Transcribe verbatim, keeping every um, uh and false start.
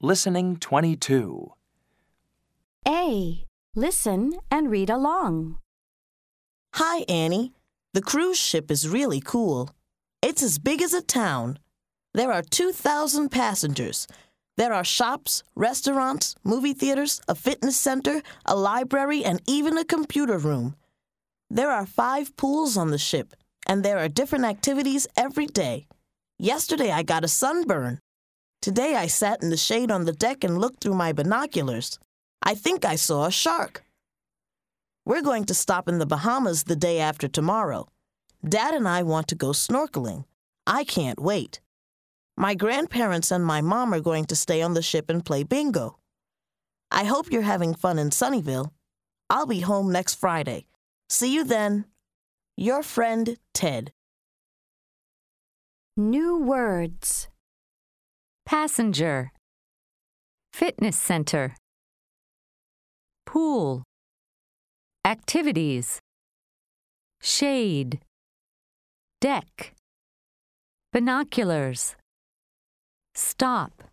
Listening twenty-two. A. Listen and read along. Hi, Annie. The cruise ship is really cool. It's as big as a town. There are two thousand passengers. There are shops, restaurants, movie theaters, a fitness center, a library, and even a computer room. There are five pools on the ship, and there are different activities every day. Yesterday I got a sunburn. Today I sat in the shade on the deck and looked through my binoculars. I think I saw a shark. We're going to stop in the Bahamas the day after tomorrow. Dad and I want to go snorkeling. I can't wait. My grandparents and my mom are going to stay on the ship and play bingo. I hope you're having fun in Sunnyvale. I'll be home next Friday. See you then. Your friend, Ted. New words. Passenger, fitness center, pool, activities, shade, deck, binoculars, stop.